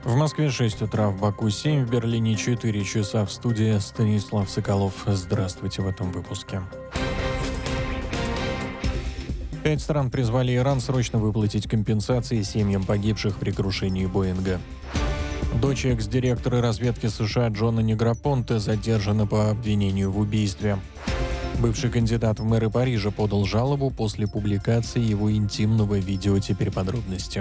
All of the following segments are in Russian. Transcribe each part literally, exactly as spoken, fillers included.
В Москве шесть утра, в Баку семь, в Берлине четыре часа. В студии Станислав Соколов. Здравствуйте в этом выпуске. Пять стран призвали Иран срочно выплатить компенсации семьям погибших при крушении Боинга. Дочь экс-директора разведки США Джона Негропонте задержана по обвинению в убийстве. Бывший кандидат в мэры Парижа подал жалобу после публикации его интимного видео. Теперь подробности.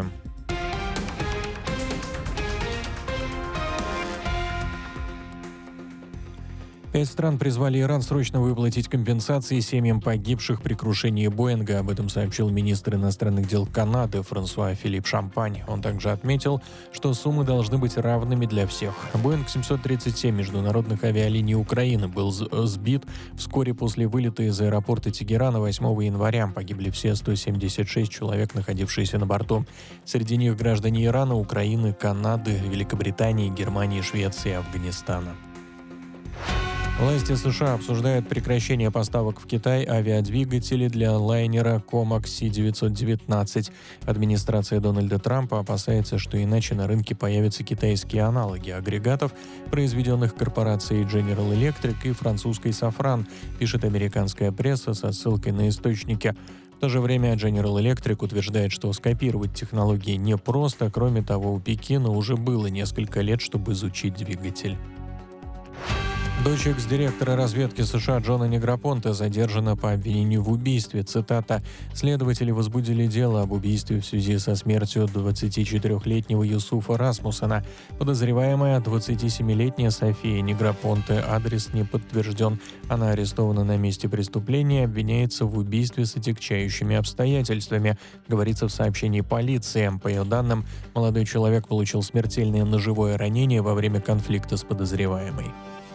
Пять стран призвали Иран срочно выплатить компенсации семьям погибших при крушении Боинга. Об этом сообщил министр иностранных дел Канады Франсуа Филипп Шампань. Он также отметил, что суммы должны быть равными для всех. Боинг семьсот тридцать семь международных авиалиний Украины был сбит вскоре после вылета из аэропорта Тегерана восьмого января. Погибли все сто семьдесят шесть человек, находившиеся на борту. Среди них граждане Ирана, Украины, Канады, Великобритании, Германии, Швеции и Афганистана. Власти США обсуждают прекращение поставок в Китай авиадвигателей для лайнера Комак Си девятьсот девятнадцать. Администрация Дональда Трампа опасается, что иначе на рынке появятся китайские аналоги агрегатов, произведенных корпорацией General Electric и французской Safran, пишет американская пресса со ссылкой на источники. В то же время General Electric утверждает, что скопировать технологии непросто. Кроме того, у Пекина уже было несколько лет, чтобы изучить двигатель. Дочь экс-директора разведки США Джона Негропонте задержана по обвинению в убийстве. Цитата: «Следователи возбудили дело об убийстве в связи со смертью двадцатичетырёхлетнего Юсуфа Расмуссена. Подозреваемая двадцатисемилетняя София Негропонте. Адрес не подтвержден. Она арестована на месте преступления и обвиняется в убийстве с отягчающими обстоятельствами», говорится в сообщении полиции. По ее данным, молодой человек получил смертельное ножевое ранение во время конфликта с подозреваемой.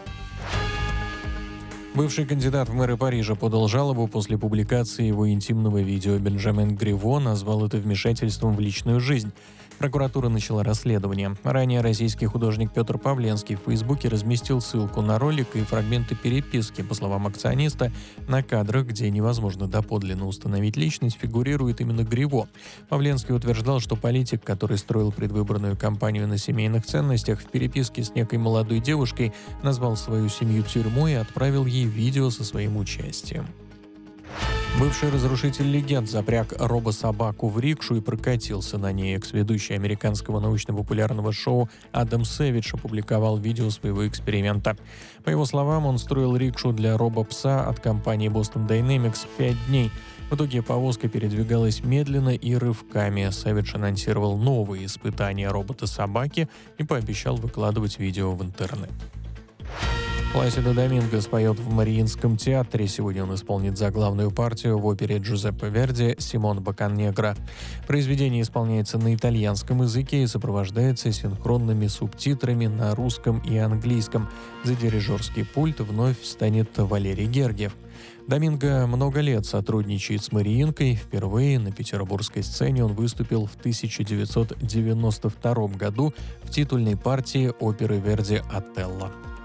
Бывший кандидат в мэры Парижа подал жалобу после публикации его интимного видео. Бенджамин Гриво назвал это вмешательством в личную жизнь. Прокуратура начала расследование. Ранее российский художник Петр Павленский в Фейсбуке разместил ссылку на ролик и фрагменты переписки. По словам акциониста, на кадрах, где невозможно доподлинно установить личность, фигурирует именно Гриво. Павленский утверждал, что политик, который строил предвыборную кампанию на семейных ценностях, в переписке с некой молодой девушкой назвал свою семью тюрьмой и отправил ей видео со своим участием. Бывший разрушитель легенд запряг робособаку в рикшу и прокатился на ней. Экс-ведущий американского научно-популярного шоу Адам Сэвидж опубликовал видео своего эксперимента. По его словам, он строил рикшу для робопса от компании Boston Dynamics пять дней. В итоге повозка передвигалась медленно и рывками. Сэвидж анонсировал новые испытания робота-собаки и пообещал выкладывать видео в интернет. Пласидо Доминго споет в Мариинском театре. Сегодня он исполнит заглавную партию в опере Джузеппе Верди «Симон Бокканегро». Произведение исполняется на итальянском языке и сопровождается синхронными субтитрами на русском и английском. За дирижерский пульт вновь встанет Валерий Гергиев. Доминго много лет сотрудничает с Мариинкой. Впервые на петербургской сцене он выступил в тысяча девятьсот девяносто втором году в титульной партии оперы Верди «Отелло».